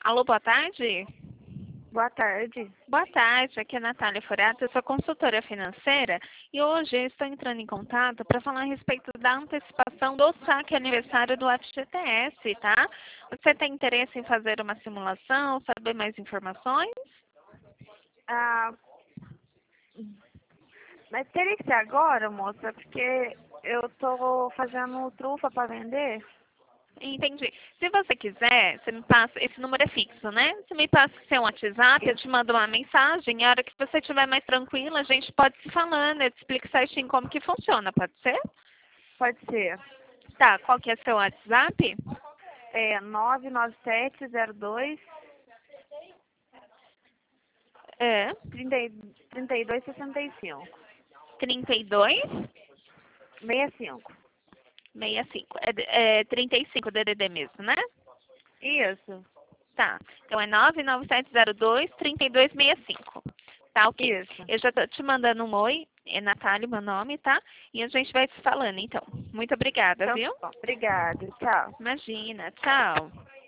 Alô, boa tarde? Boa tarde. Boa tarde, aqui é a Natália Furato, eu sou consultora financeira e hoje eu estou entrando em contato para falar a respeito da antecipação do saque aniversário do FGTS, tá? Você tem interesse em fazer uma simulação, saber mais informações? Ah, mas teria que ser agora, moça, porque eu tô fazendo trufa para vender. Entendi. Se você quiser, você me passa, esse número é fixo, né? Você me passa o seu WhatsApp, eu te mando uma mensagem, e a hora que você estiver mais tranquila, a gente pode se falando, eu te explico certinho como que funciona, pode ser? Pode ser. Tá, qual que é seu WhatsApp? É 99702 É, 3265. 32 65. 65. É 35 DDD mesmo, né? Isso, Tá. Então é 99702 3265. Tá, ok. isso. Eu já tô te mandando um oi. É Natália, meu nome, tá? E a gente vai se falando, então. Muito obrigada, Então, viu? tá bom. Obrigada. Tchau. Imagina. Tchau.